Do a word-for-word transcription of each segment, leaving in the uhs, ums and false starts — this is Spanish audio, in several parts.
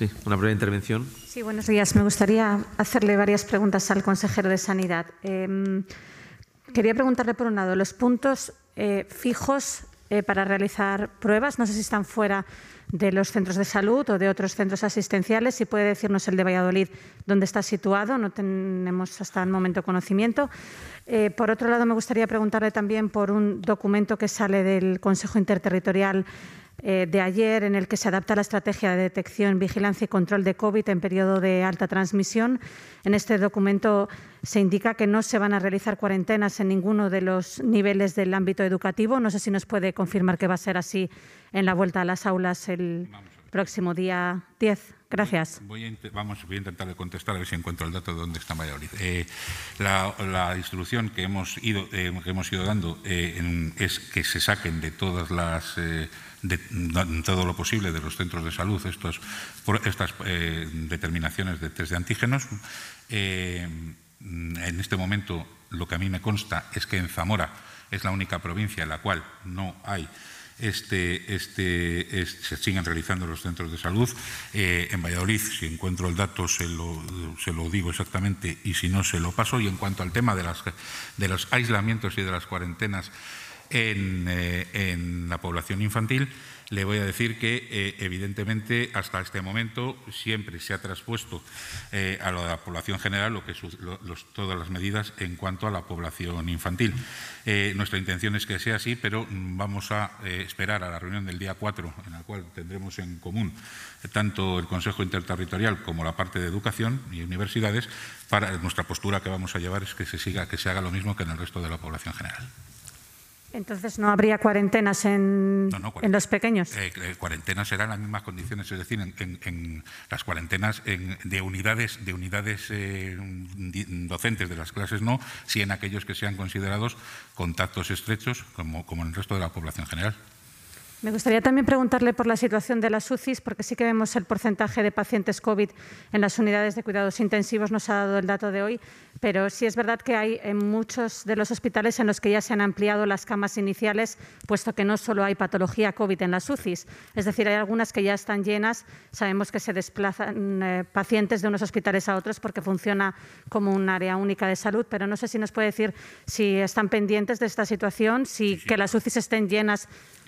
Sí, una breve intervención. Sí, buenos días. Me gustaría hacerle varias preguntas al consejero de Sanidad. Eh, quería preguntarle, por un lado, los puntos eh, fijos eh, para realizar pruebas. No sé si están fuera de los centros de salud o de otros centros asistenciales. Si puede decirnos el de Valladolid dónde está situado. No tenemos hasta el momento conocimiento. Eh, por otro lado, me gustaría preguntarle también por un documento que sale del Consejo Interterritorial Eh, de ayer, en el que se adapta la estrategia de detección, vigilancia y control de COVID en periodo de alta transmisión. En este documento se indica que no se van a realizar cuarentenas en ninguno de los niveles del ámbito educativo. No sé si nos puede confirmar que va a ser así en la vuelta a las aulas el próximo día diez. Gracias. Voy a, vamos, voy a intentar contestar a ver si encuentro el dato de dónde está Valladolid. Eh, la, la instrucción que hemos ido, eh, que hemos ido dando eh, en, es que se saquen de todas las eh, de, de todo lo posible de los centros de salud estos, estas eh, determinaciones de test de antígenos. Eh, en este momento lo que a mí me consta es que en Zamora es la única provincia en la cual no hay Este, este, este, se siguen realizando los centros de salud. Eh, en Valladolid, si encuentro el dato, se lo, se lo digo exactamente y si no, se lo paso. Y en cuanto al tema de, las, de los aislamientos y de las cuarentenas en, eh, en la población infantil, le voy a decir que, eh, evidentemente, hasta este momento siempre se ha traspuesto eh, a la población general lo que su, lo, los, todas las medidas en cuanto a la población infantil. Eh, nuestra intención es que sea así, pero vamos a eh, esperar a la reunión del día cuatro, en la cual tendremos en común eh, tanto el Consejo Interterritorial como la parte de educación y universidades. Para nuestra postura que vamos a llevar es que se siga, que se haga lo mismo que en el resto de la población general. Entonces, ¿no habría cuarentenas en, no, no, cuarentena, en los pequeños? Eh, eh, cuarentenas serán las mismas condiciones, es decir, en, en, en las cuarentenas en, de unidades, de unidades eh, docentes de las clases no, si en aquellos que sean considerados contactos estrechos, como, como en el resto de la población general. Me gustaría también preguntarle por la situación de las U C Is, porque sí que vemos el porcentaje de pacientes COVID en las unidades de cuidados intensivos, nos ha dado el dato de hoy, pero sí es verdad que hay en muchos de los hospitales en los que ya se han ampliado las camas iniciales, puesto que no solo hay patología COVID en las U C Is, es decir, hay algunas que ya están llenas. Sabemos que se desplazan eh, pacientes de unos hospitales a otros porque funciona como un área única de salud, pero no sé si nos puede decir si están pendientes de esta situación, si sí, sí. que las U C Is estén llenas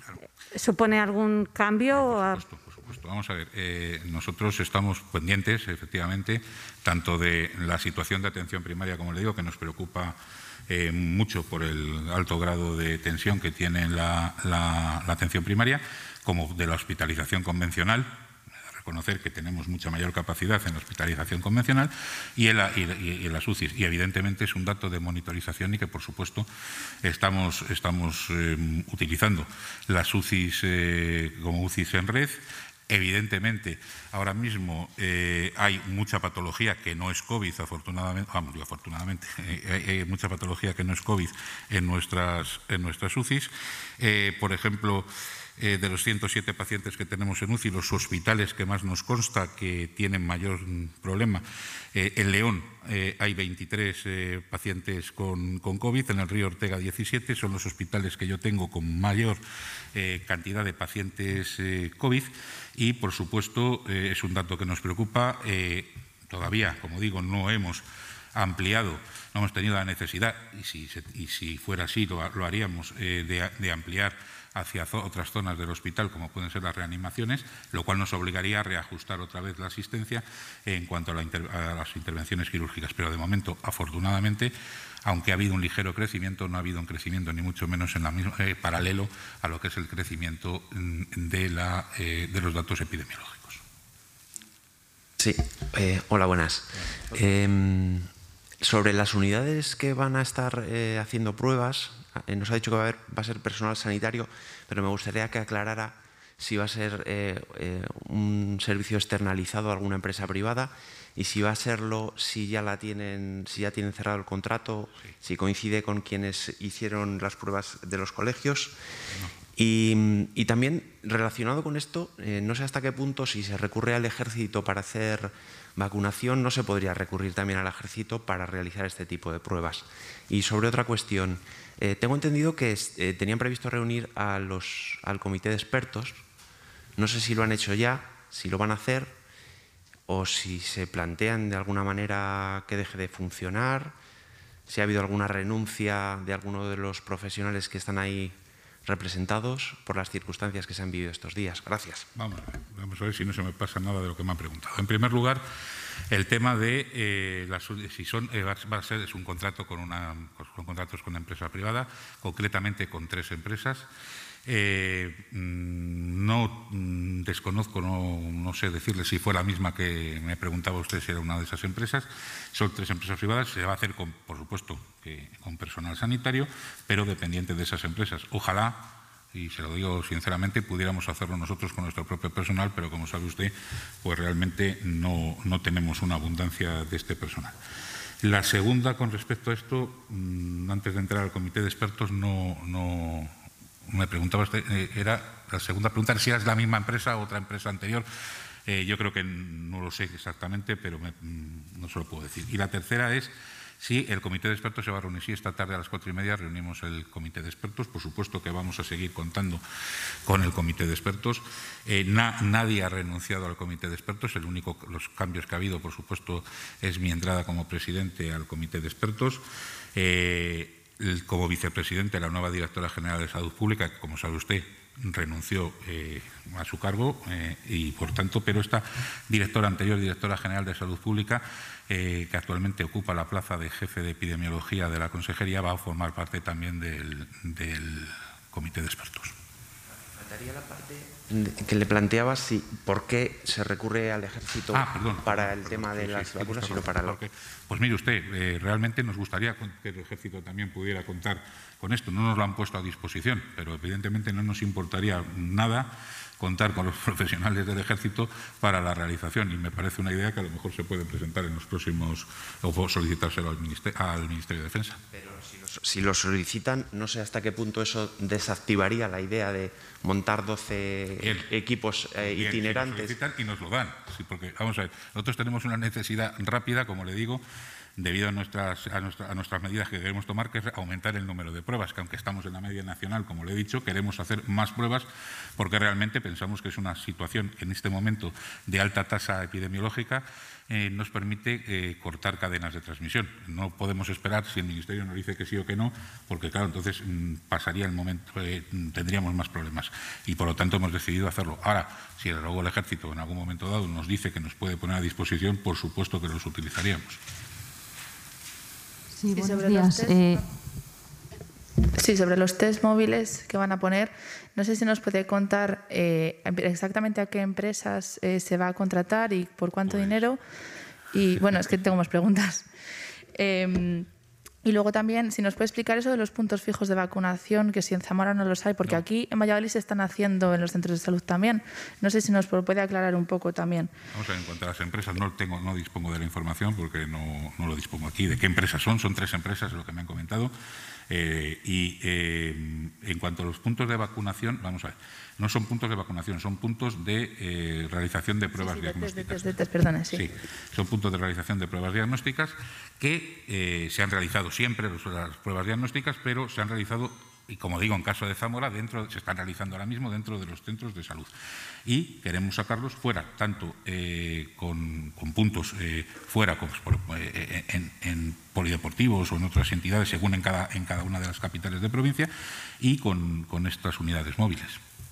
¿supone algún cambio? Por supuesto, por supuesto. Vamos a ver, eh, nosotros estamos pendientes, efectivamente, tanto de la situación de atención primaria, como le digo, que nos preocupa eh, mucho por el alto grado de tensión que tiene la, la, la atención primaria, como de la hospitalización convencional. Reconocer que tenemos mucha mayor capacidad en la hospitalización convencional y en, la, y, y en las U C Is. Y evidentemente es un dato de monitorización y que, por supuesto, estamos, estamos eh, utilizando las U C Is eh, como U C Is en red. Evidentemente, ahora mismo eh, hay mucha patología que no es COVID, afortunadamente, vamos, digo, afortunadamente, eh, hay, hay mucha patología que no es COVID en nuestras, en nuestras U C Is. Eh, por ejemplo, Eh, de los ciento siete pacientes que tenemos en U C I, los hospitales que más nos consta que tienen mayor problema. Eh, en León eh, hay veintitrés eh, pacientes con, con COVID, en el Río Ortega diecisiete, son los hospitales que yo tengo con mayor eh, cantidad de pacientes eh, COVID y, por supuesto, eh, es un dato que nos preocupa. Eh, todavía, como digo, no hemos ampliado, no hemos tenido la necesidad, y si, y si fuera así lo, lo haríamos, eh, de, de ampliar hacia otras zonas del hospital, como pueden ser las reanimaciones, lo cual nos obligaría a reajustar otra vez la asistencia en cuanto a, la inter a las intervenciones quirúrgicas. Pero de momento, afortunadamente, aunque ha habido un ligero crecimiento, no ha habido un crecimiento ni mucho menos en la misma, eh, paralelo a lo que es el crecimiento de, la, eh, de los datos epidemiológicos. Sí, eh, hola, buenas. Eh, sobre las unidades que van a estar eh, haciendo pruebas, Eh, nos ha dicho que va a, haber, va a ser personal sanitario, pero me gustaría que aclarara si va a ser eh, eh, un servicio externalizado a alguna empresa privada y si va a serlo, si ya la tienen, si ya tienen cerrado el contrato, sí. Si coincide con quienes hicieron las pruebas de los colegios. No. Y, y también relacionado con esto, eh, no sé hasta qué punto, si se recurre al ejército para hacer vacunación, no se podría recurrir también al ejército para realizar este tipo de pruebas. Y sobre otra cuestión, eh, tengo entendido que eh, tenían previsto reunir a los, al comité de expertos. No sé si lo han hecho ya, si lo van a hacer o si se plantean de alguna manera que deje de funcionar, si ha habido alguna renuncia de alguno de los profesionales que están ahí representados por las circunstancias que se han vivido estos días. Gracias. Vamos a ver, vamos a ver si no se me pasa nada de lo que me han preguntado. En primer lugar, el tema de eh, las, si son, eh, va a ser es un contrato con una, con contratos con una empresa privada, concretamente con tres empresas. Eh, no desconozco, no, no sé decirle si fue la misma que me preguntaba usted si era una de esas empresas. Son tres empresas privadas, se va a hacer, con, por supuesto, que con personal sanitario, pero dependiente de esas empresas. Ojalá, y se lo digo sinceramente, pudiéramos hacerlo nosotros con nuestro propio personal, pero como sabe usted, pues realmente no, no tenemos una abundancia de este personal. La segunda, con respecto a esto, antes de entrar al comité de expertos, no... no me preguntaba usted, eh, era la segunda pregunta, si es la misma empresa o otra empresa anterior. Eh, yo creo que no lo sé exactamente, pero me, no se lo puedo decir. Y la tercera es si el comité de expertos se va a reunir. Sí, esta tarde a las cuatro y media reunimos el comité de expertos. Por supuesto que vamos a seguir contando con el comité de expertos. Eh, na, nadie ha renunciado al comité de expertos. El único, los cambios que ha habido, por supuesto, es mi entrada como presidente al comité de expertos. Eh, Como vicepresidente, la nueva directora general de Salud Pública, que, como sabe usted, renunció eh, a su cargo eh, y, por tanto, pero esta directora anterior, directora general de Salud Pública, eh, que actualmente ocupa la plaza de jefe de epidemiología de la Consejería, va a formar parte también del, del comité de expertos. Faltaría la parte que le planteaba si por qué se recurre al ejército ah, perdón, para perdón, el tema perdón, de sí, las sí, vacunas, sí, sino para lo... Pues mire usted, eh, realmente nos gustaría que el ejército también pudiera contar con esto. No nos lo han puesto a disposición, pero evidentemente no nos importaría nada contar con los profesionales del ejército para la realización, y me parece una idea que a lo mejor se puede presentar en los próximos, o solicitárselo al Ministerio, al Ministerio de Defensa. Pero si lo, si lo solicitan, no sé hasta qué punto eso desactivaría la idea de montar doce bien, equipos eh, bien, itinerantes. Si nos y nos lo dan, sí, porque vamos a ver, nosotros tenemos una necesidad rápida, como le digo, debido a nuestras, a, nuestra, a nuestras medidas que queremos tomar, que es aumentar el número de pruebas, que aunque estamos en la media nacional, como le he dicho, queremos hacer más pruebas porque realmente pensamos que es una situación en este momento de alta tasa epidemiológica, eh, nos permite eh, cortar cadenas de transmisión. No podemos esperar si el Ministerio nos dice que sí o que no, porque claro, entonces mmm, pasaría el momento, eh, tendríamos más problemas y por lo tanto hemos decidido hacerlo. Ahora, si luego el Ejército en algún momento dado nos dice que nos puede poner a disposición, por supuesto que los utilizaríamos. Sí, buenos días. Eh... Sí, sobre los test móviles que van a poner, no sé si nos puede contar eh, exactamente a qué empresas eh, se va a contratar y por cuánto pues... dinero. Y bueno, es que tengo más preguntas. Eh, y luego también, si nos puede explicar eso de los puntos fijos de vacunación, que si en Zamora no los hay, porque no. Aquí en Valladolid se están haciendo en los centros de salud también. No sé si nos puede aclarar un poco también. Vamos a ver, en cuanto a las empresas, no, tengo, no dispongo de la información porque no, no lo dispongo aquí. ¿De qué empresas son? Son tres empresas, es lo que me han comentado. Eh, y eh, en cuanto a los puntos de vacunación, vamos a ver, no son puntos de vacunación, son puntos de eh, realización de pruebas sí, sí, diagnósticas. De, de, de, de, perdona, sí. sí, son puntos de realización de pruebas diagnósticas que eh, se han realizado siempre las pruebas diagnósticas, pero se han realizado, y como digo, en caso de Zamora, dentro, se están realizando ahora mismo dentro de los centros de salud. Y queremos sacarlos fuera, tanto eh, con, con puntos eh, fuera, con, por, eh, en, en polideportivos o en otras entidades, según en cada, en cada una de las capitales de provincia, y con, con estas unidades móviles.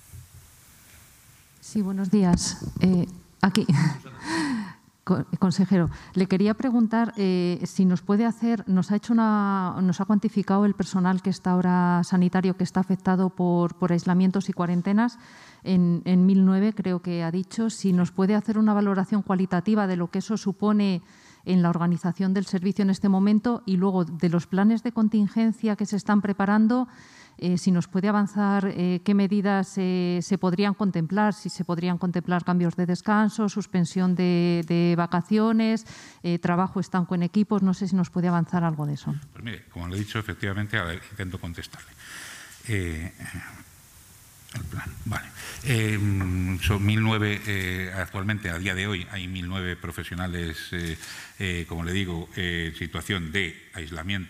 Sí, buenos días. Eh, aquí. Consejero, le quería preguntar eh, si nos puede hacer, nos ha hecho una, nos ha cuantificado el personal que está ahora sanitario que está afectado por, por aislamientos y cuarentenas en, en mil nueve, creo que ha dicho, si nos puede hacer una valoración cualitativa de lo que eso supone en la organización del servicio en este momento y luego de los planes de contingencia que se están preparando. Eh, si nos puede avanzar eh, qué medidas eh, se podrían contemplar, si se podrían contemplar cambios de descanso, suspensión de, de vacaciones, eh, trabajo estanco en equipos, no sé si nos puede avanzar algo de eso. Pues mire, como le he dicho, efectivamente, a ver, intento contestarle. Eh, el plan, vale. Eh, son mil nueve, eh, actualmente, a día de hoy, hay mil nueve profesionales, eh, eh, como le digo, en eh, situación de aislamiento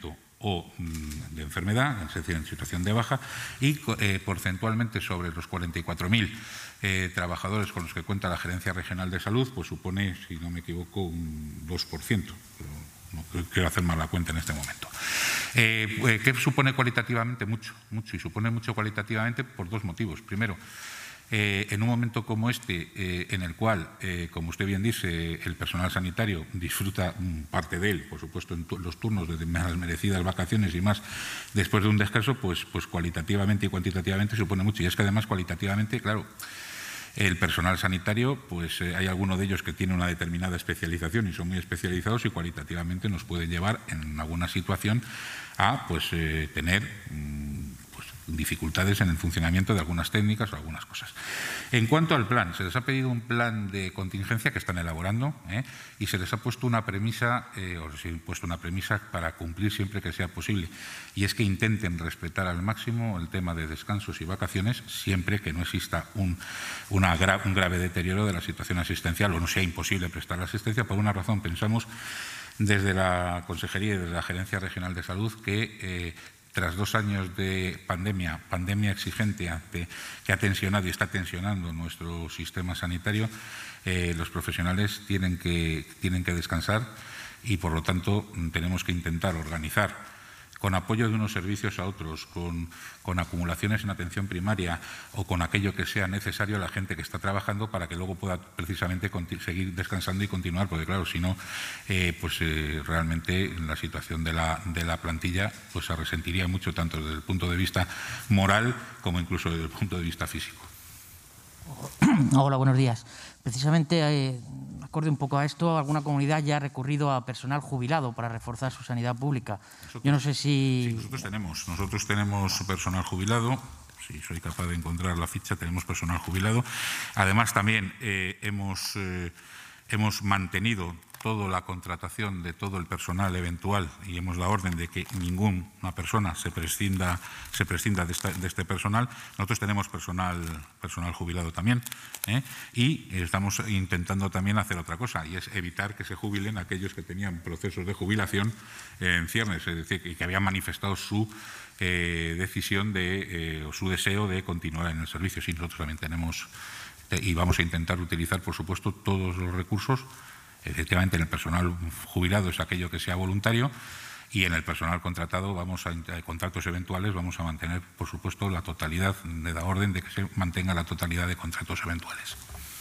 o mm, de enfermedad, es decir, en situación de baja, y eh, porcentualmente sobre los cuarenta y cuatro mil eh, trabajadores con los que cuenta la Gerencia Regional de Salud, pues supone, si no me equivoco, un dos por ciento. Pero no quiero hacer mal la cuenta en este momento. Eh, ¿Qué supone cualitativamente? Mucho, mucho, y supone mucho cualitativamente por dos motivos. Primero, Eh, en un momento como este, eh, en el cual, eh, como usted bien dice, el personal sanitario disfruta mm, parte de él, por supuesto, en los turnos de más merecidas vacaciones y más después de un descanso, pues, pues cualitativamente y cuantitativamente supone mucho. Y es que además cualitativamente, claro, el personal sanitario, pues eh, hay alguno de ellos que tiene una determinada especialización y son muy especializados y cualitativamente nos pueden llevar en alguna situación a pues eh, tener mm, dificultades en el funcionamiento de algunas técnicas o algunas cosas. En cuanto al plan, se les ha pedido un plan de contingencia que están elaborando ¿eh? y se les ha puesto una premisa, eh, o se ha puesto una premisa para cumplir siempre que sea posible, y es que intenten respetar al máximo el tema de descansos y vacaciones siempre que no exista un, una gra un grave deterioro de la situación asistencial o no sea imposible prestar la asistencia. Por una razón, pensamos desde la Consejería y desde la Gerencia Regional de Salud que eh, tras dos años de pandemia, pandemia exigente ante, que ha tensionado y está tensionando nuestro sistema sanitario, eh, los profesionales tienen que, tienen que descansar y, por lo tanto, tenemos que intentar organizar con apoyo de unos servicios a otros, con, con acumulaciones en atención primaria o con aquello que sea necesario a la gente que está trabajando para que luego pueda precisamente seguir descansando y continuar, porque claro, si no, eh, pues eh, realmente la situación de la, de la plantilla pues se resentiría mucho, tanto desde el punto de vista moral como incluso desde el punto de vista físico. Hola, buenos días. Precisamente, eh, acorde un poco a esto, alguna comunidad ya ha recurrido a personal jubilado para reforzar su sanidad pública. Nosotros, Yo no sé si... Sí, nosotros tenemos, nosotros tenemos personal jubilado. Si soy capaz de encontrar la ficha, tenemos personal jubilado. Además, también eh, hemos, eh, hemos mantenido toda la contratación de todo el personal eventual y hemos dado orden de que ninguna persona se prescinda, se prescinda de, esta, de este personal. Nosotros tenemos personal, personal jubilado también ¿eh? y estamos intentando también hacer otra cosa, y es evitar que se jubilen aquellos que tenían procesos de jubilación eh, en ciernes, es decir, que habían manifestado su eh, decisión de, eh, o su deseo de continuar en el servicio. Sí, nosotros también tenemos y vamos a intentar utilizar, por supuesto, todos los recursos. Efectivamente, en el personal jubilado es aquello que sea voluntario y en el personal contratado, vamos a, a contratos eventuales, vamos a mantener, por supuesto, la totalidad, de la orden de que se mantenga la totalidad de contratos eventuales.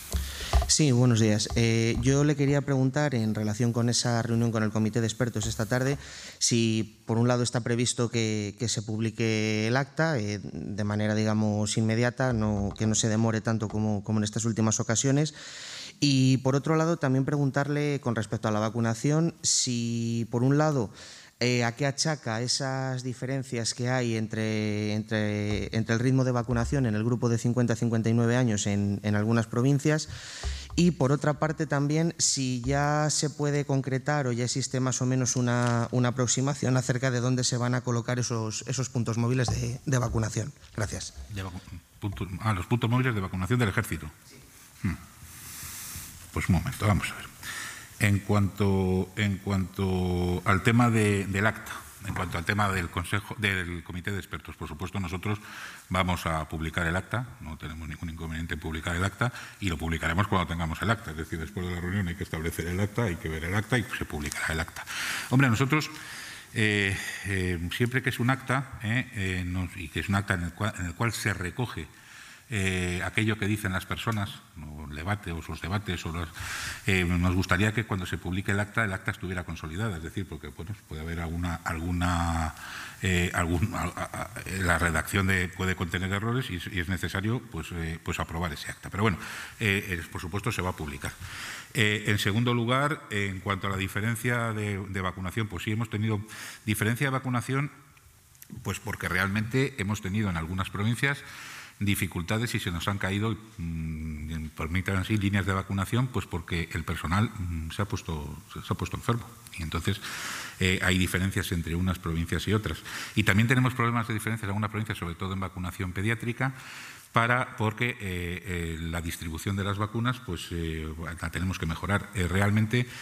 Sí, buenos días. Eh, yo le quería preguntar, en relación con esa reunión con el Comité de Expertos esta tarde, si por un lado está previsto que, que se publique el acta eh, de manera, digamos, inmediata, no, que no se demore tanto como, como en estas últimas ocasiones. Y, por otro lado, también preguntarle con respecto a la vacunación, si, por un lado, eh, a qué achaca esas diferencias que hay entre, entre, entre el ritmo de vacunación en el grupo de cincuenta a cincuenta y nueve años en, en algunas provincias, y, por otra parte, también si ya se puede concretar o ya existe más o menos una, una aproximación acerca de dónde se van a colocar esos, esos puntos móviles de, de vacunación. Gracias. De vacu punto, ah, los puntos móviles de vacunación del Ejército. Sí. Hmm. Pues un momento, vamos a ver. En cuanto, en cuanto al tema de, del acta, en cuanto al tema del Consejo, del Comité de Expertos, por supuesto, nosotros vamos a publicar el acta, no tenemos ningún inconveniente en publicar el acta y lo publicaremos cuando tengamos el acta, es decir, después de la reunión hay que establecer el acta, hay que ver el acta y se publicará el acta. Hombre, nosotros, eh, eh, siempre que es un acta, eh, eh, nos, y que es un acta en el cual, en el cual se recoge Eh, aquello que dicen las personas, o el debate o sus debates, o los, eh, nos gustaría que cuando se publique el acta, el acta estuviera consolidada, es decir, porque bueno, puede haber alguna, alguna eh, algún, a, a, a, la redacción de, puede contener errores y, y es necesario pues, eh, pues aprobar ese acta. Pero bueno, eh, eh, por supuesto se va a publicar. Eh, en segundo lugar, eh, en cuanto a la diferencia de, de vacunación, pues sí hemos tenido diferencia de vacunación, pues porque realmente hemos tenido en algunas provincias dificultades y se nos han caído, mmm, permítanme así, líneas de vacunación, pues porque el personal mmm, se ha puesto se ha puesto enfermo. Y entonces eh, hay diferencias entre unas provincias y otras. Y también tenemos problemas de diferencias en algunas provincias, sobre todo en vacunación pediátrica, para porque eh, eh, la distribución de las vacunas pues eh, la tenemos que mejorar. Eh, realmente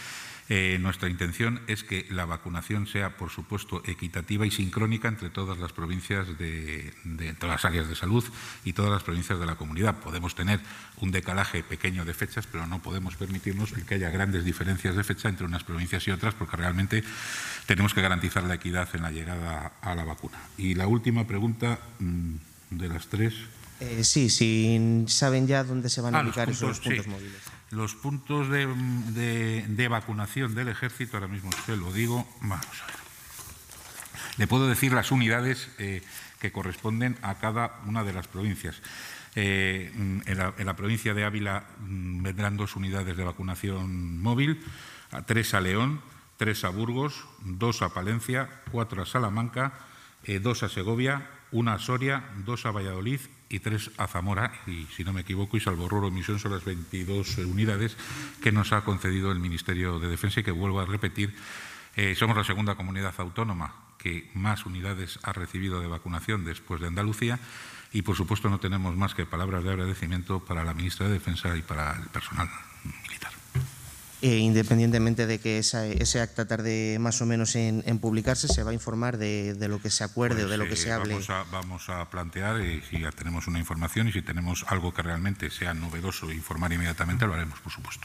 Eh, nuestra intención es que la vacunación sea, por supuesto, equitativa y sincrónica entre todas las provincias, de, de todas las áreas de salud y todas las provincias de la comunidad. Podemos tener un decalaje pequeño de fechas, pero no podemos permitirnos que haya grandes diferencias de fecha entre unas provincias y otras, porque realmente tenemos que garantizar la equidad en la llegada a la vacuna. Y la última pregunta de las tres. Eh, sí, sí, saben ya dónde se van a ah, ubicar los puntos, esos puntos sí. móviles. Los puntos de, de, de vacunación del Ejército, ahora mismo se lo digo, vamos a ver. Le puedo decir las unidades eh, que corresponden a cada una de las provincias. Eh, en, la, en la provincia de Ávila mm, vendrán dos unidades de vacunación móvil, tres a León, tres a Burgos, dos a Palencia, cuatro a Salamanca, eh, dos a Segovia, una a Soria, dos a Valladolid y tres a Zamora, y si no me equivoco, y salvo error o omisión, son las veintidós unidades que nos ha concedido el Ministerio de Defensa y que, vuelvo a repetir, eh, somos la segunda comunidad autónoma que más unidades ha recibido de vacunación después de Andalucía y, por supuesto, no tenemos más que palabras de agradecimiento para la ministra de Defensa y para el personal militar. Eh, independientemente de que esa, ese acta tarde más o menos en, en publicarse, se va a informar de, de lo que se acuerde pues, o de lo que eh, se hable. Vamos a, vamos a plantear, eh, si ya tenemos una información y si tenemos algo que realmente sea novedoso, informar inmediatamente, lo haremos, por supuesto.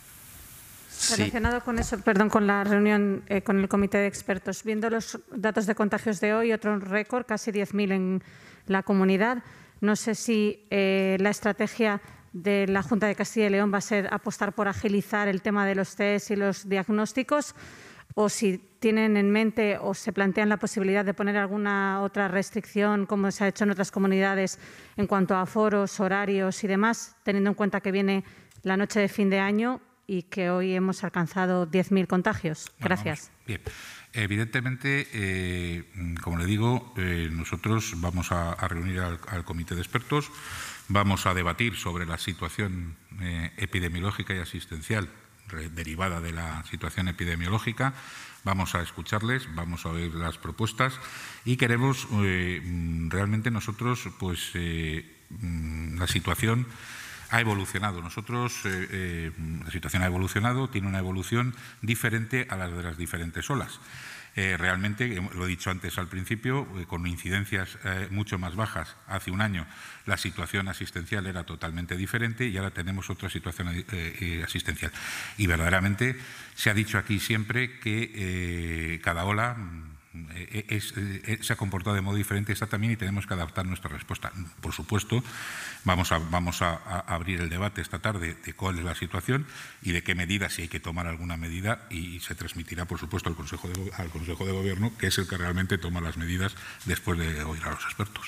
Sí. Relacionado con eso, perdón, con la reunión eh, con el comité de expertos, viendo los datos de contagios de hoy, otro récord, casi diez mil en la comunidad, no sé si eh, la estrategia de la Junta de Castilla y León va a ser apostar por agilizar el tema de los test y los diagnósticos, o si tienen en mente o se plantean la posibilidad de poner alguna otra restricción, como se ha hecho en otras comunidades, en cuanto a aforos, horarios y demás, teniendo en cuenta que viene la noche de fin de año y que hoy hemos alcanzado diez mil contagios. Gracias. Bueno, bien. Evidentemente, eh, como le digo, eh, nosotros vamos a, a reunir al, al comité de expertos, vamos a debatir sobre la situación eh, epidemiológica y asistencial derivada de la situación epidemiológica, vamos a escucharles, vamos a oír las propuestas y queremos eh, realmente nosotros, pues eh, la situación ha evolucionado. Nosotros, eh, eh, la situación ha evolucionado, tiene una evolución diferente a la de las diferentes olas. Eh, realmente, lo he dicho antes al principio, eh, con incidencias eh, mucho más bajas hace un año, la situación asistencial era totalmente diferente y ahora tenemos otra situación eh, eh, asistencial. Y verdaderamente se ha dicho aquí siempre que eh, cada ola eh, es, eh, se ha comportado de modo diferente esta también y tenemos que adaptar nuestra respuesta. Por supuesto, vamos a, vamos a, a abrir el debate esta tarde de cuál es la situación y de qué medidas, si hay que tomar alguna medida, y se transmitirá, por supuesto, al Consejo de, al Consejo de Gobierno, que es el que realmente toma las medidas después de oír a los expertos.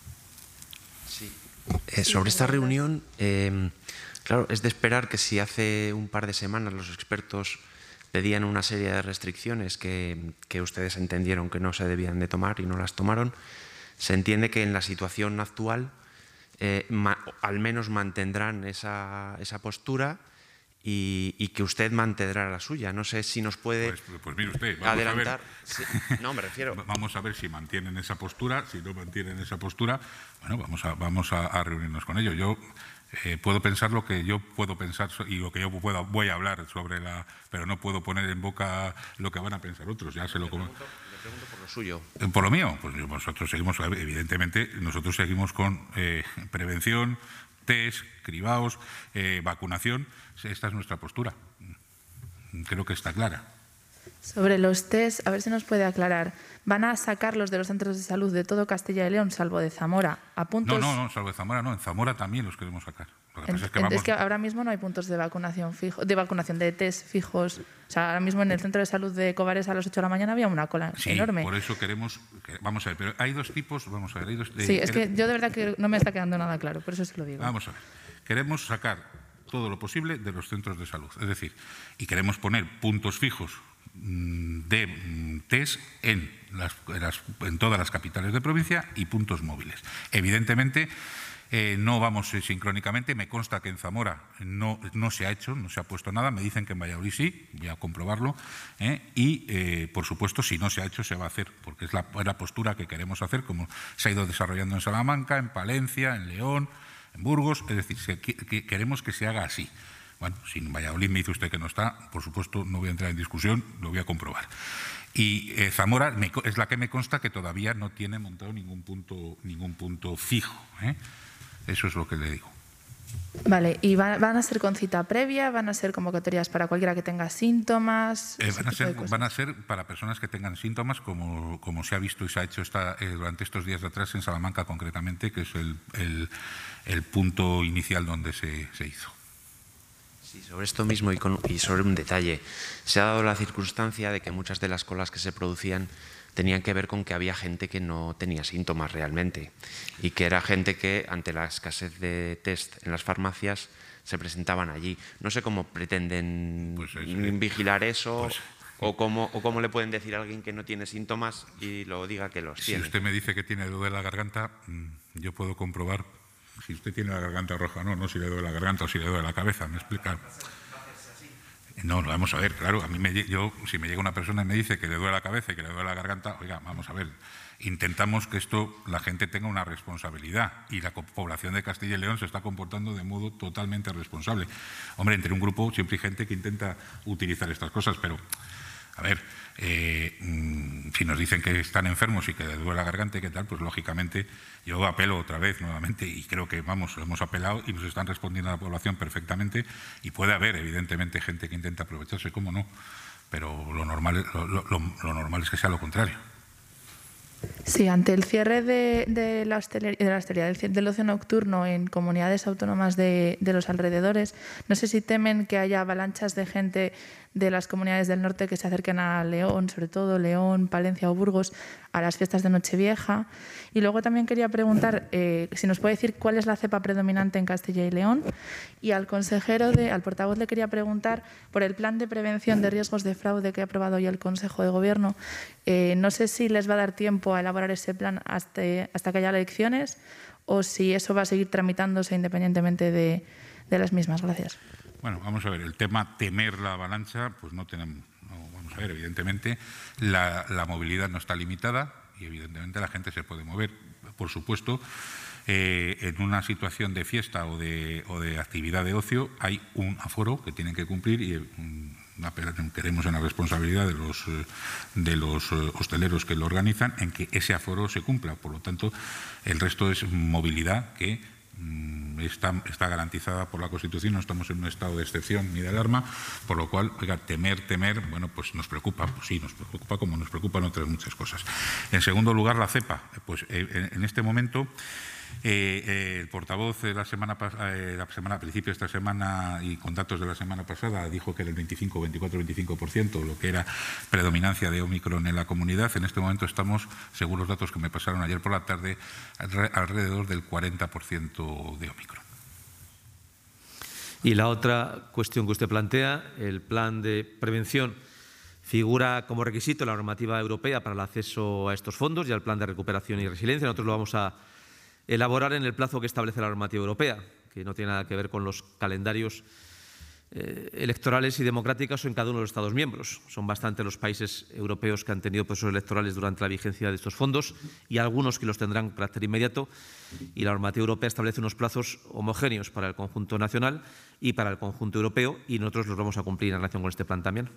Sí. Eh, sobre esta reunión, eh, claro, es de esperar que si hace un par de semanas los expertos pedían una serie de restricciones que, que ustedes entendieron que no se debían de tomar y no las tomaron, se entiende que en la situación actual eh, ma, al menos mantendrán esa, esa postura y, y que usted mantendrá la suya. No sé si nos puede pues, pues mire usted, vamos adelantar. A ver. Sí, no, me refiero. Vamos a ver si mantienen esa postura. Si no mantienen esa postura, bueno, vamos a, vamos a, a reunirnos con ellos. Yo eh, puedo pensar lo que yo puedo pensar y lo que yo puedo, voy a hablar sobre la, pero no puedo poner en boca lo que van a pensar otros. Ya se lo como. Le pregunto por lo suyo. Por lo mío, pues nosotros seguimos, evidentemente, nosotros seguimos con eh, prevención, test, cribaos, eh, vacunación. Esta es nuestra postura. Creo que está clara. Sobre los test, a ver si nos puede aclarar. ¿Van a sacarlos de los centros de salud de todo Castilla y León, salvo de Zamora, a puntos? No, no, no, salvo de Zamora no. En Zamora también los queremos sacar. Lo que En, pasa es que, vamos... es que ahora mismo no hay puntos de vacunación fijo, de vacunación de test fijos. O sea, ahora mismo en el centro de salud de Covares a las ocho de la mañana había una cola sí, enorme. Por eso queremos, vamos a ver, pero hay dos tipos, vamos a ver, hay dos. De, sí, es que yo de verdad que no me está quedando nada claro, por eso se lo digo. Vamos a ver, queremos sacar todo lo posible de los centros de salud, es decir, y queremos poner puntos fijos de test en, las, en, las, en todas las capitales de provincia y puntos móviles. Evidentemente, eh, no vamos eh, sincrónicamente. Me consta que en Zamora no, no se ha hecho, no se ha puesto nada. Me dicen que en Valladolid sí, voy a comprobarlo. ¿eh? Y, eh, por supuesto, si no se ha hecho, se va a hacer, porque es la, es la postura que queremos hacer, como se ha ido desarrollando en Salamanca, en Palencia, en León, en Burgos. Es decir, se, que, queremos que se haga así. Bueno, si en Valladolid me dice usted que no está, por supuesto no voy a entrar en discusión, lo voy a comprobar. Y eh, Zamora me, es la que me consta que todavía no tiene montado ningún punto, ningún punto fijo, ¿eh? Eso es lo que le digo. Vale, ¿y van, van a ser con cita previa? ¿Van a ser convocatorias para cualquiera que tenga síntomas? Eh, van, a ser, van a ser para personas que tengan síntomas, como, como se ha visto y se ha hecho esta, eh, durante estos días de atrás en Salamanca concretamente, que es el, el, el punto inicial donde se, se hizo. Sí, sobre esto mismo y, con, y sobre un detalle. Se ha dado la circunstancia de que muchas de las colas que se producían tenían que ver con que había gente que no tenía síntomas realmente y que era gente que ante la escasez de test en las farmacias se presentaban allí. No sé cómo pretenden pues es, vigilar eso pues, o, cómo, o cómo le pueden decir a alguien que no tiene síntomas y lo diga que los tiene. Si usted me dice que tiene dedo de la garganta, yo puedo comprobar si usted tiene la garganta roja o no, no si le duele la garganta o si le duele la cabeza, ¿me explica? No, no, vamos a ver, claro, a mí me, yo, si me llega una persona y me dice que le duele la cabeza y que le duele la garganta, oiga, vamos a ver, intentamos que esto, la gente tenga una responsabilidad y la población de Castilla y León se está comportando de modo totalmente responsable. Hombre, entre un grupo siempre hay gente que intenta utilizar estas cosas, pero, a ver, eh, si nos dicen que están enfermos y que les duele la garganta y qué tal, pues lógicamente yo apelo otra vez nuevamente y creo que, vamos, lo hemos apelado y nos están respondiendo a la población perfectamente y puede haber, evidentemente, gente que intenta aprovecharse, cómo no, pero lo normal, lo, lo, lo normal es que sea lo contrario. Sí, ante el cierre de, de la hostelería, de la hostelería del, del ocio nocturno en comunidades autónomas de, de los alrededores, no sé si temen que haya avalanchas de gente de las comunidades del norte que se acerquen a León, sobre todo León, Palencia o Burgos, a las fiestas de Nochevieja. Y luego también quería preguntar eh, si nos puede decir cuál es la cepa predominante en Castilla y León. Y al consejero, de, al portavoz, le quería preguntar por el plan de prevención de riesgos de fraude que ha aprobado ya el Consejo de Gobierno. Eh, no sé si les va a dar tiempo a elaborar ese plan hasta, hasta que haya elecciones o si eso va a seguir tramitándose independientemente de, de las mismas. Gracias. Bueno, vamos a ver, el tema temer la avalancha, pues no tenemos, no, vamos a ver, evidentemente la, la movilidad no está limitada y evidentemente la gente se puede mover. Por supuesto, eh, en una situación de fiesta o de, o de actividad de ocio hay un aforo que tienen que cumplir y una, queremos en la responsabilidad de los, de los hosteleros que lo organizan en que ese aforo se cumpla. Por lo tanto, el resto es movilidad que Está, está garantizada por la Constitución, no estamos en un estado de excepción ni de alarma, por lo cual, oiga, temer, temer, bueno, pues nos preocupa, pues sí, nos preocupa como nos preocupan otras muchas cosas. En segundo lugar, la cepa, pues eh, en este momento eh, eh, el portavoz de la semana eh, la semana a principio de esta semana y con datos de la semana pasada dijo que era el veinticinco, veinticuatro, veinticinco por ciento lo que era predominancia de Ómicron en la comunidad. En este momento estamos, según los datos que me pasaron ayer por la tarde, alrededor del cuarenta por ciento de Ómicron. Y la otra cuestión que usted plantea, el plan de prevención figura como requisito la normativa europea para el acceso a estos fondos y al plan de recuperación y resiliencia. Nosotros lo vamos a elaborar en el plazo que establece la normativa europea, que no tiene nada que ver con los calendarios eh, electorales y democráticos en cada uno de los Estados miembros. Son bastante los países europeos que han tenido procesos electorales durante la vigencia de estos fondos y algunos que los tendrán con carácter inmediato. Y la normativa europea establece unos plazos homogéneos para el conjunto nacional y para el conjunto europeo y nosotros los vamos a cumplir en relación con este plan también.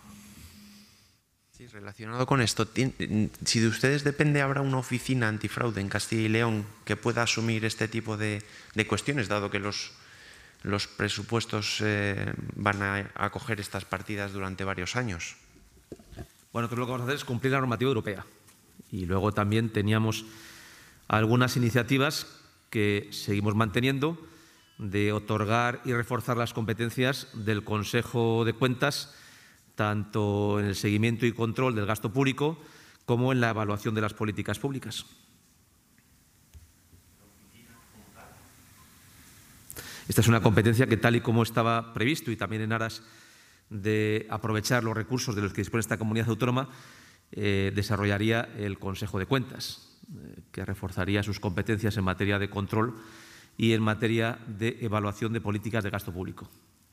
Sí, relacionado con esto, si de ustedes depende, ¿habrá una oficina antifraude en Castilla y León que pueda asumir este tipo de, de cuestiones, dado que los, los presupuestos eh, van a acoger estas partidas durante varios años? Bueno, nosotros lo que vamos a hacer es cumplir la normativa europea. Y luego también teníamos algunas iniciativas que seguimos manteniendo de otorgar y reforzar las competencias del Consejo de Cuentas, tanto en el seguimiento y control del gasto público como en la evaluación de las políticas públicas. Esta es una competencia que, tal y como estaba previsto y también en aras de aprovechar los recursos de los que dispone esta comunidad autónoma, eh, desarrollaría el Consejo de Cuentas, eh, que reforzaría sus competencias en materia de control y en materia de evaluación de políticas de gasto público.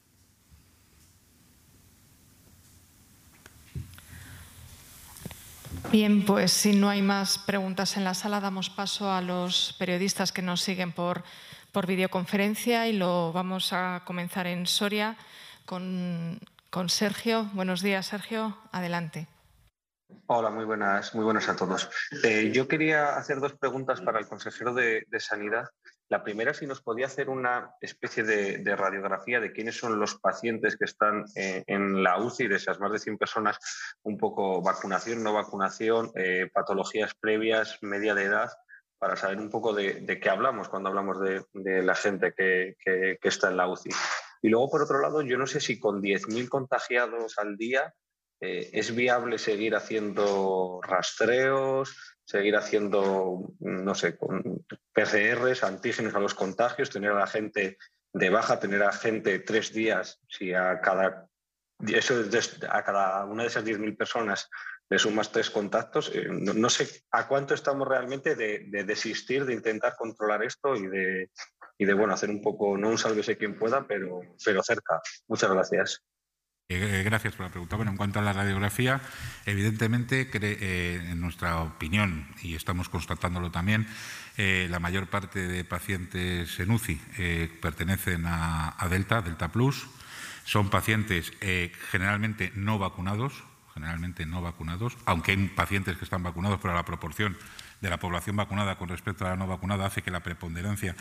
Bien, pues si no hay más preguntas en la sala, damos paso a los periodistas que nos siguen por, por videoconferencia y lo vamos a comenzar en Soria con, con Sergio. Buenos días, Sergio. Adelante. Hola, muy buenas, muy buenas a todos. Eh, yo quería hacer dos preguntas para el consejero de, de Sanidad. La primera, si nos podía hacer una especie de, de radiografía de quiénes son los pacientes que están eh, en la U C I, de esas más de cien personas, un poco vacunación, no vacunación, eh, patologías previas, media de edad, para saber un poco de, de qué hablamos cuando hablamos de, de la gente que, que, que está en la U C I. Y luego, por otro lado, yo no sé si con diez mil contagiados al día eh, es viable seguir haciendo rastreos, seguir haciendo, no sé, con P C Rs, antígenos a los contagios, tener a la gente de baja, tener a la gente tres días, si a cada, eso, a cada una de esas diez mil personas le sumas tres contactos, eh, no, no sé a cuánto estamos realmente de, de desistir, de intentar controlar esto y de, y de bueno, hacer un poco, no un sálvese quien pueda, pero, pero cerca. Muchas gracias. Eh, gracias por la pregunta. Bueno, en cuanto a la radiografía, evidentemente, cre eh, en nuestra opinión, y estamos constatándolo también, eh, la mayor parte de pacientes en U C I eh, pertenecen a, a Delta, Delta Plus. Son pacientes eh, generalmente no vacunados, generalmente no vacunados, aunque hay pacientes que están vacunados, pero la proporción de la población vacunada con respecto a la no vacunada hace que la preponderancia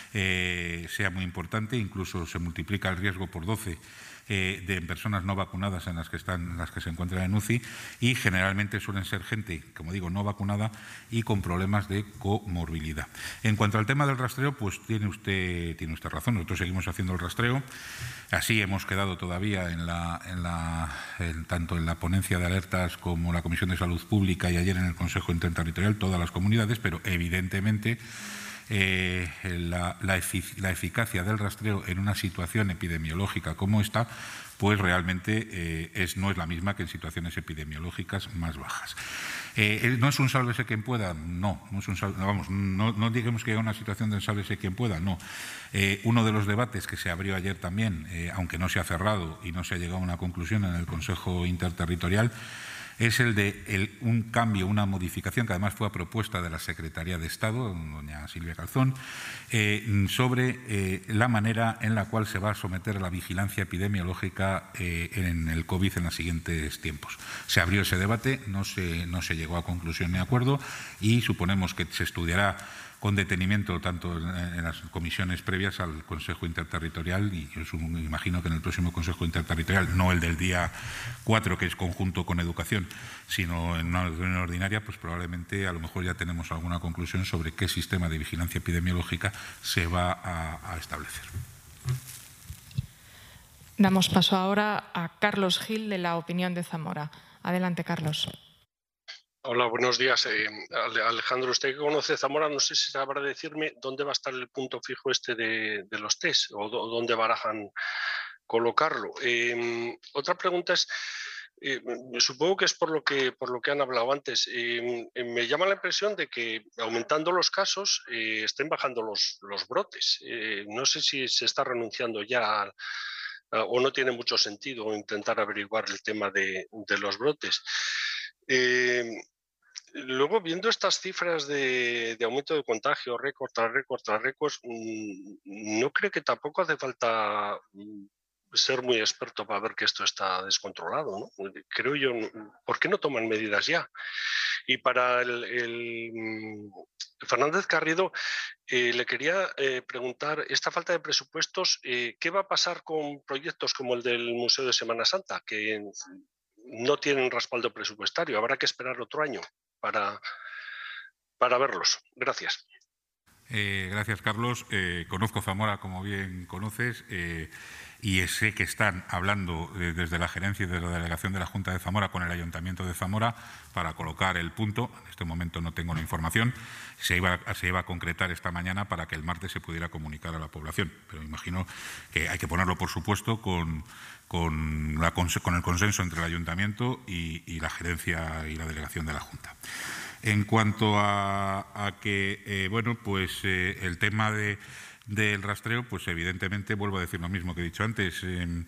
eh, sea muy importante, incluso se multiplica el riesgo por doce eh, de personas no vacunadas en las que están, en las que se encuentran en U C I, y generalmente suelen ser gente, como digo, no vacunada y con problemas de comorbilidad. En cuanto al tema del rastreo, pues tiene usted, tiene usted razón, nosotros seguimos haciendo el rastreo. Así hemos quedado todavía en la, en la, en, tanto en la ponencia de alertas como la Comisión de Salud Pública y ayer en el Consejo Interterritorial, todas las comunidades, pero evidentemente eh, la, la, efic la eficacia del rastreo en una situación epidemiológica como esta, pues realmente eh, es, no es la misma que en situaciones epidemiológicas más bajas. Eh, ¿No es un sálvese quien pueda? No, no es un sálvese, vamos, no, no digamos que haya una situación de sálvese quien pueda, no. Eh, uno de los debates que se abrió ayer también, eh, aunque no se ha cerrado y no se ha llegado a una conclusión en el Consejo Interterritorial, es el de el, un cambio, una modificación que además fue a propuesta de la Secretaría de Estado, doña Silvia Calzón, eh, sobre eh, la manera en la cual se va a someter a la vigilancia epidemiológica eh, en el COVID en los siguientes tiempos. Se abrió ese debate, no se, no se llegó a conclusión ni acuerdo y suponemos que se estudiará con detenimiento tanto en las comisiones previas al Consejo Interterritorial y yo imagino que en el próximo Consejo Interterritorial, no el del día cuatro, que es conjunto con educación, sino en una reunión ordinaria, pues probablemente a lo mejor ya tenemos alguna conclusión sobre qué sistema de vigilancia epidemiológica se va a, a establecer. Damos paso ahora a Carlos Gil, de La Opinión de Zamora. Adelante, Carlos. Hola, buenos días. Eh, Alejandro, usted que conoce Zamora, no sé si sabrá decirme dónde va a estar el punto fijo este de, de los test o do, dónde barajan colocarlo. Eh, otra pregunta es, eh, supongo que es por lo que, por lo que han hablado antes. Eh, me llama la impresión de que aumentando los casos eh, estén bajando los, los brotes. Eh, no sé si se está renunciando ya a, a, o no tiene mucho sentido intentar averiguar el tema de, de los brotes. Eh, Luego, viendo estas cifras de, de aumento de contagio, récord tras récord tras récord, no creo que tampoco hace falta ser muy experto para ver que esto está descontrolado, ¿no? Creo yo, ¿por qué no toman medidas ya? Y para el, el Fernández Carriedo, eh, le quería eh, preguntar, esta falta de presupuestos, eh, ¿qué va a pasar con proyectos como el del Museo de Semana Santa, que no tienen respaldo presupuestario? Habrá que esperar otro año para, para verlos. Gracias. Eh, gracias, Carlos. Eh, conozco Zamora, como bien conoces, eh, y sé que están hablando eh, desde la gerencia y desde la delegación de la Junta de Zamora con el Ayuntamiento de Zamora para colocar el punto. En este momento no tengo la información. Se iba, se iba a concretar esta mañana para que el martes se pudiera comunicar a la población. Pero imagino que hay que ponerlo, por supuesto, con, con, la, con el consenso entre el Ayuntamiento y, y la gerencia y la delegación de la Junta. En cuanto a, a que, eh, bueno, pues eh, el tema de, del rastreo, pues evidentemente vuelvo a decir lo mismo que he dicho antes. Eh,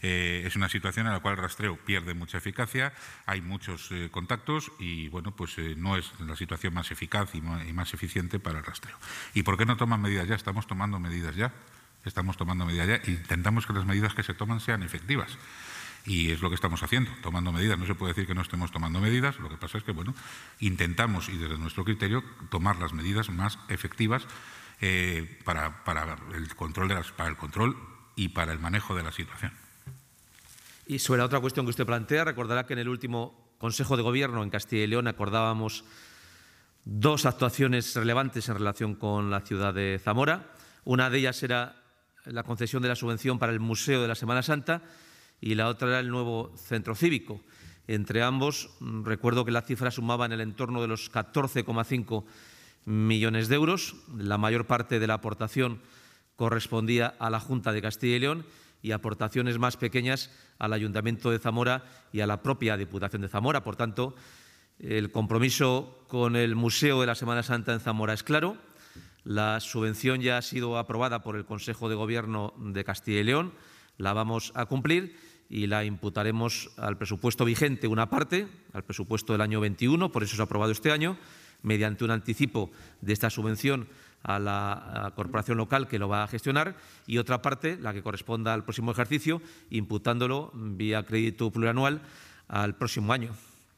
Eh, es una situación en la cual el rastreo pierde mucha eficacia, hay muchos eh, contactos y bueno, pues eh, no es la situación más eficaz y más, y más eficiente para el rastreo. ¿Y por qué no toman medidas ya? Estamos tomando medidas ya, estamos tomando medidas ya e intentamos que las medidas que se toman sean efectivas. Y es lo que estamos haciendo, tomando medidas. No se puede decir que no estemos tomando medidas, lo que pasa es que bueno, intentamos, y desde nuestro criterio, tomar las medidas más efectivas eh, para, para, el control de las, para el control y para el manejo de la situación. Y sobre la otra cuestión que usted plantea, recordará que en el último Consejo de Gobierno en Castilla y León acordábamos dos actuaciones relevantes en relación con la ciudad de Zamora. Una de ellas era la concesión de la subvención para el Museo de la Semana Santa y la otra era el nuevo centro cívico. Entre ambos, recuerdo que la cifra sumaba en el entorno de los catorce coma cinco millones de euros. La mayor parte de la aportación correspondía a la Junta de Castilla y León y aportaciones más pequeñas al Ayuntamiento de Zamora y a la propia Diputación de Zamora. Por tanto, el compromiso con el Museo de la Semana Santa en Zamora es claro. La subvención ya ha sido aprobada por el Consejo de Gobierno de Castilla y León. La vamos a cumplir y la imputaremos al presupuesto vigente una parte, al presupuesto del año veintiuno, por eso se ha aprobado este año, mediante un anticipo de esta subvención a la, a la corporación local que lo va a gestionar, y otra parte, la que corresponda al próximo ejercicio, imputándolo vía crédito plurianual al próximo año.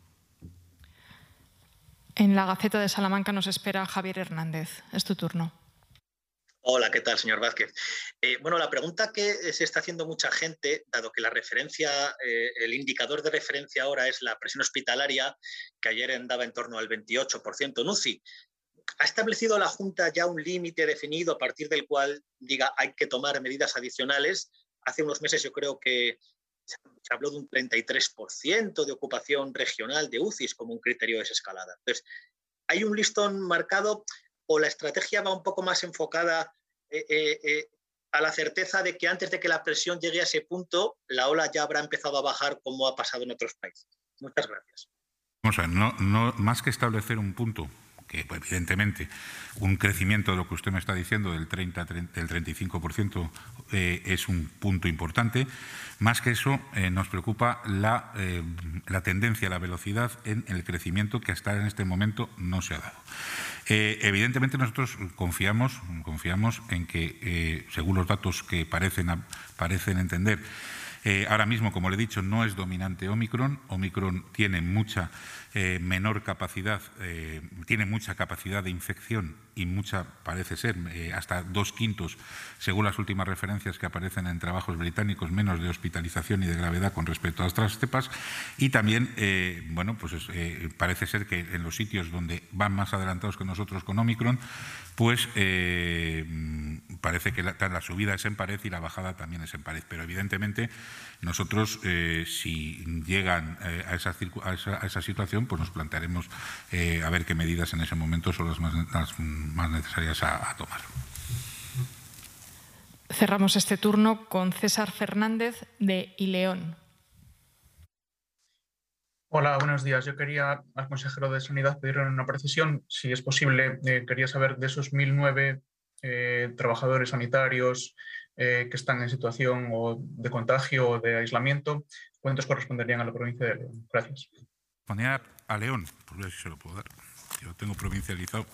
En la Gaceta de Salamanca nos espera Javier Hernández. Es tu turno. Hola, ¿qué tal, señor Vázquez? Eh, bueno, la pregunta que se está haciendo mucha gente, dado que la referencia, eh, el indicador de referencia ahora es la presión hospitalaria, que ayer andaba en torno al veintiocho por ciento en U C I, ¿ha establecido la Junta ya un límite definido a partir del cual diga hay que tomar medidas adicionales? Hace unos meses yo creo que se habló de un treinta y tres por ciento de ocupación regional de U C Is como un criterio de desescalada. Entonces, ¿hay un listón marcado o la estrategia va un poco más enfocada eh, eh, eh, a la certeza de que antes de que la presión llegue a ese punto, la ola ya habrá empezado a bajar como ha pasado en otros países? Muchas gracias. Vamos a ver, no, no, más que establecer un punto, que pues, evidentemente un crecimiento de lo que usted me está diciendo del, treinta, treinta, del treinta y cinco por ciento eh, es un punto importante. Más que eso, eh, nos preocupa la, eh, la tendencia, la velocidad en el crecimiento que hasta en este momento no se ha dado. Eh, evidentemente nosotros confiamos, confiamos en que, eh, según los datos que parecen, parecen entender, eh, ahora mismo, como le he dicho, no es dominante Omicron. Omicron tiene mucha eh, menor capacidad, eh, tiene mucha capacidad de infección y mucha, parece ser, eh, hasta dos quintos, según las últimas referencias que aparecen en trabajos británicos, menos de hospitalización y de gravedad con respecto a otras cepas. Y también, eh, bueno, pues eh, parece ser que en los sitios donde van más adelantados que nosotros con Omicron, pues eh, parece que la, la subida es en pared y la bajada también es en pared. Pero evidentemente nosotros, eh, si llegan eh, a, esa, a, esa, a esa situación, pues nos plantearemos eh, a ver qué medidas en ese momento son las más, las más necesarias a, a tomar. Cerramos este turno con César Fernández de Ileón. Hola, buenos días. Yo quería al consejero de Sanidad pedirle una precisión, si es posible. Eh, quería saber de esos mil nueve eh, trabajadores sanitarios eh, que están en situación o de contagio o de aislamiento, ¿cuántos corresponderían a la provincia de León? Gracias. Ponía a León, por ver si se lo puedo dar. Yo lo tengo provincializado.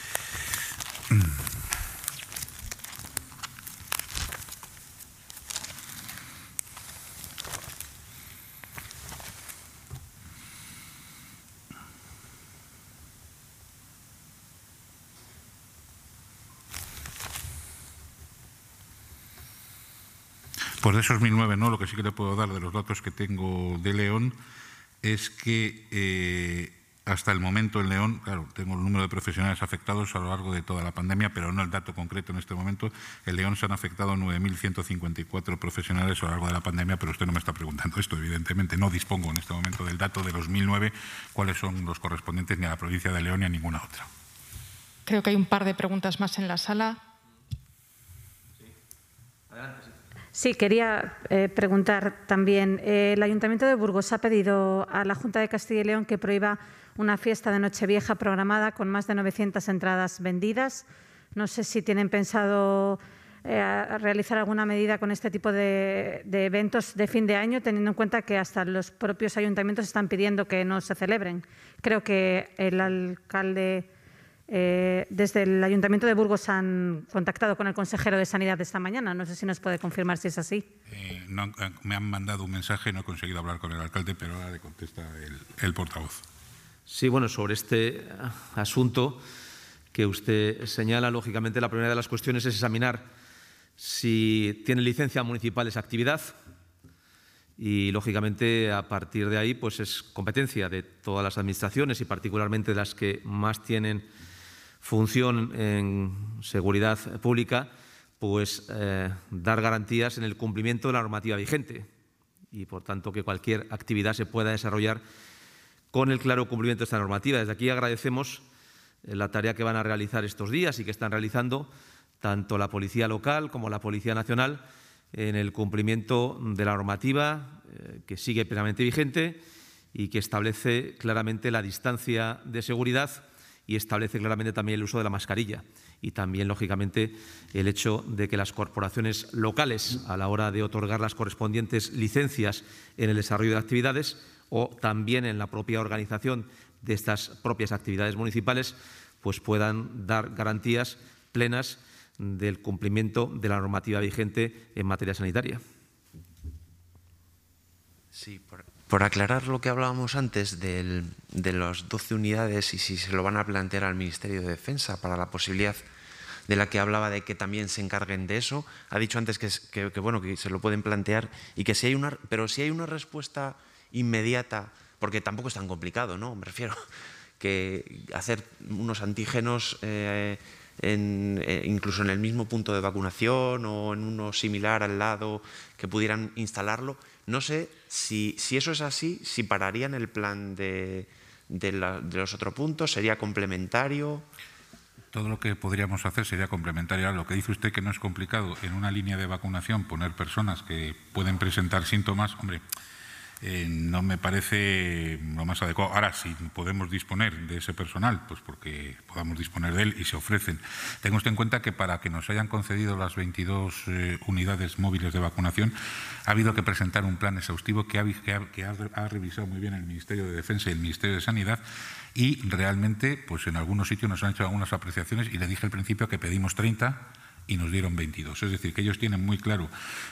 Pues de esos mil nueve no, lo que sí que le puedo dar de los datos que tengo de León es que eh, hasta el momento en León, claro, tengo el número de profesionales afectados a lo largo de toda la pandemia, pero no el dato concreto en este momento. En León se han afectado nueve mil ciento cincuenta y cuatro profesionales a lo largo de la pandemia, pero usted no me está preguntando esto, evidentemente. No dispongo en este momento del dato de los mil nueve, cuáles son los correspondientes ni a la provincia de León ni a ninguna otra. Creo que hay un par de preguntas más en la sala. Sí, adelante. Sí. Sí, quería eh, preguntar también. Eh, el Ayuntamiento de Burgos ha pedido a la Junta de Castilla y León que prohíba una fiesta de Nochevieja programada con más de novecientas entradas vendidas. No sé si tienen pensado eh, a realizar alguna medida con este tipo de, de eventos de fin de año, teniendo en cuenta que hasta los propios ayuntamientos están pidiendo que no se celebren. Creo que el alcalde, eh, desde el Ayuntamiento de Burgos, han contactado con el consejero de Sanidad esta mañana. No sé si nos puede confirmar si es así. Eh, no, me han mandado un mensaje, no he conseguido hablar con el alcalde, pero ahora le contesta el, el portavoz. Sí, bueno, sobre este asunto que usted señala, lógicamente la primera de las cuestiones es examinar si tiene licencia municipal esa actividad y, lógicamente, a partir de ahí pues es competencia de todas las administraciones y particularmente de las que más tienen función en seguridad pública, pues eh, dar garantías en el cumplimiento de la normativa vigente y, por tanto, que cualquier actividad se pueda desarrollar con el claro cumplimiento de esta normativa. Desde aquí agradecemos la tarea que van a realizar estos días y que están realizando tanto la Policía Local como la Policía Nacional en el cumplimiento de la normativa eh, que sigue plenamente vigente y que establece claramente la distancia de seguridad y establece claramente también el uso de la mascarilla y también, lógicamente, el hecho de que las corporaciones locales, a la hora de otorgar las correspondientes licencias en el desarrollo de actividades o también en la propia organización de estas propias actividades municipales, pues puedan dar garantías plenas del cumplimiento de la normativa vigente en materia sanitaria. Sí, por, por aclarar lo que hablábamos antes del, de las doce unidades y si se lo van a plantear al Ministerio de Defensa para la posibilidad de la que hablaba de que también se encarguen de eso. Ha dicho antes que, que, que, bueno, que se lo pueden plantear y que si hay una, pero si hay una respuesta inmediata, porque tampoco es tan complicado, ¿no? Me refiero que hacer unos antígenos eh, en, eh, incluso en el mismo punto de vacunación o en uno similar al lado, que pudieran instalarlo. No sé si, si eso es así, si pararían el plan de, de, la, de los otros puntos, sería complementario. Todo lo que podríamos hacer sería complementario a lo que dice usted, que no es complicado en una línea de vacunación poner personas que pueden presentar síntomas. Hombre, Eh, no me parece lo más adecuado. Ahora, si podemos disponer de ese personal, pues porque podamos disponer de él y se ofrecen. Tenga usted en cuenta que para que nos hayan concedido las veintidós eh, unidades móviles de vacunación, ha habido que presentar un plan exhaustivo que, ha, que, ha, que ha, ha revisado muy bien el Ministerio de Defensa y el Ministerio de Sanidad y realmente, pues en algunos sitios nos han hecho algunas apreciaciones y le dije al principio que pedimos treinta y nos dieron veintidós. Es decir, que ellos tienen muy claro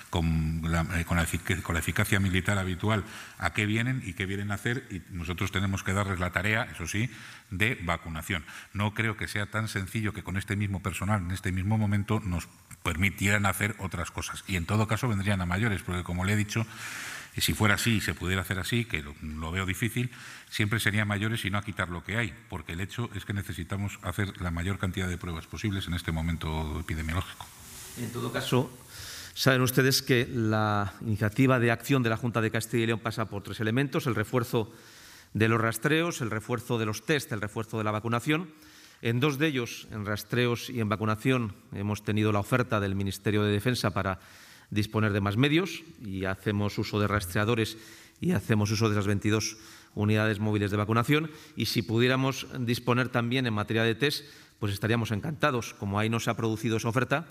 con la, con, la, con la eficacia militar habitual a qué vienen y qué vienen a hacer y nosotros tenemos que darles la tarea, eso sí, de vacunación. No creo que sea tan sencillo que con este mismo personal, en este mismo momento, nos permitieran hacer otras cosas. Y en todo caso vendrían a mayores, porque como le he dicho, si fuera así y se pudiera hacer así, que lo, lo veo difícil, siempre serían mayores y no a quitar lo que hay, porque el hecho es que necesitamos hacer la mayor cantidad de pruebas posibles en este momento epidemiológico. En todo caso, saben ustedes que la iniciativa de acción de la Junta de Castilla y León pasa por tres elementos: el refuerzo de los rastreos, el refuerzo de los test, el refuerzo de la vacunación. En dos de ellos, en rastreos y en vacunación, hemos tenido la oferta del Ministerio de Defensa para disponer de más medios y hacemos uso de rastreadores y hacemos uso de esas veintidós unidades móviles de vacunación. Y si pudiéramos disponer también en materia de test, pues estaríamos encantados. Como ahí no se ha producido esa oferta,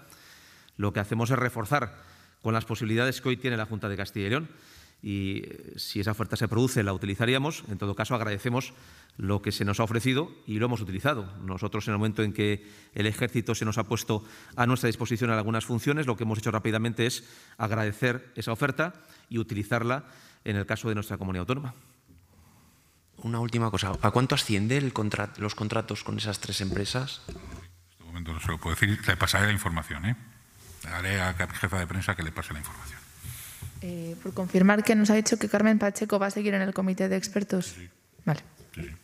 lo que hacemos es reforzar con las posibilidades que hoy tiene la Junta de Castilla y León. Y si esa oferta se produce, la utilizaríamos. En todo caso, agradecemos lo que se nos ha ofrecido y lo hemos utilizado. Nosotros, en el momento en que el Ejército se nos ha puesto a nuestra disposición en algunas funciones, lo que hemos hecho rápidamente es agradecer esa oferta y utilizarla en el caso de nuestra comunidad autónoma. Una última cosa. ¿A cuánto asciende el contrat los contratos con esas tres empresas? En este momento no se lo puedo decir. Le pasaré la información, ¿eh? Le haré a la jefa de prensa que le pase la información. Eh, por confirmar que nos ha dicho que Carmen Pacheco va a seguir en el comité de expertos. Sí. Vale. Sí, sí.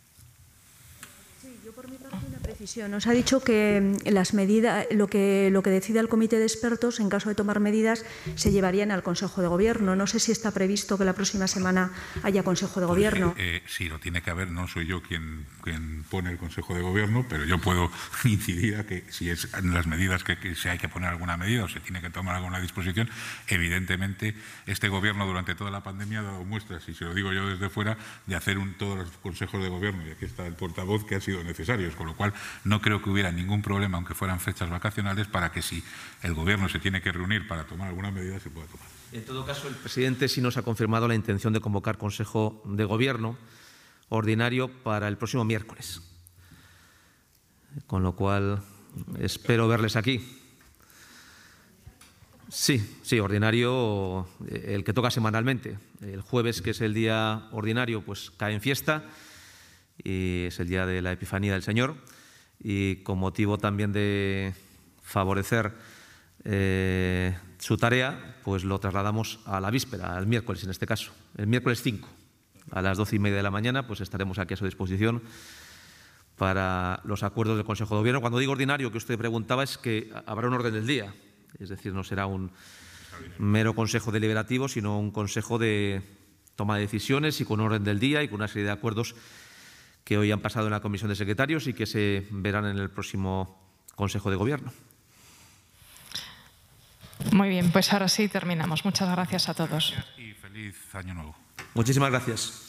Sí, yo por mi parte una precisión. Nos ha dicho que las medidas, lo que lo que decida el comité de expertos, en caso de tomar medidas, se llevarían al Consejo de Gobierno. No sé si está previsto que la próxima semana haya Consejo de Gobierno. Pues, eh, sí, lo tiene que haber. No soy yo quien, quien pone el Consejo de Gobierno, pero yo puedo incidir a que si es en las medidas que, que si hay que poner alguna medida o se tiene que tomar alguna disposición, evidentemente este Gobierno durante toda la pandemia ha dado muestras, y se lo digo yo desde fuera, de hacer un, todos los consejos de Gobierno, y aquí está el portavoz, que han sido necesarios, con lo cual no creo que hubiera ningún problema, aunque fueran fechas vacacionales, para que si el Gobierno se tiene que reunir para tomar alguna medida, se pueda tomar. En todo caso, el presidente sí nos ha confirmado la intención de convocar Consejo de Gobierno ordinario para el próximo miércoles. Con lo cual, espero verles aquí. Sí, sí, ordinario, el que toca semanalmente. El jueves, que es el día ordinario, pues cae en fiesta y es el día de la Epifanía del Señor. Y con motivo también de favorecer eh, su tarea, pues lo trasladamos a la víspera, al miércoles en este caso. El miércoles cinco, a las doce y media de la mañana, pues estaremos aquí a su disposición para los acuerdos del Consejo de Gobierno. Cuando digo ordinario, que usted preguntaba, es que habrá un orden del día. Es decir, no será un mero consejo deliberativo, sino un consejo de toma de decisiones y con orden del día y con una serie de acuerdos que hoy han pasado en la Comisión de Secretarios y que se verán en el próximo Consejo de Gobierno. Muy bien, pues ahora sí terminamos. Muchas gracias a todos. Y feliz año nuevo. Muchísimas gracias.